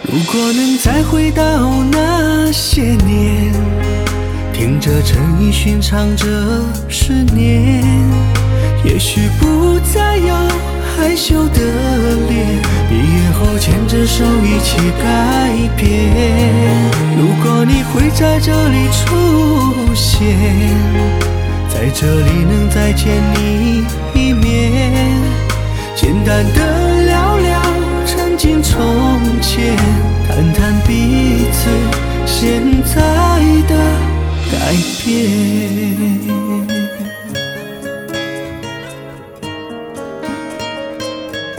如果能再回到那些年，听着陈奕迅唱着思念，也许不再有害羞的脸，毕业后牵着手一起改变。如果你会在这里出现，在这里能再见你一面，简单的聊聊曾经从前，谈谈彼此现在的改变。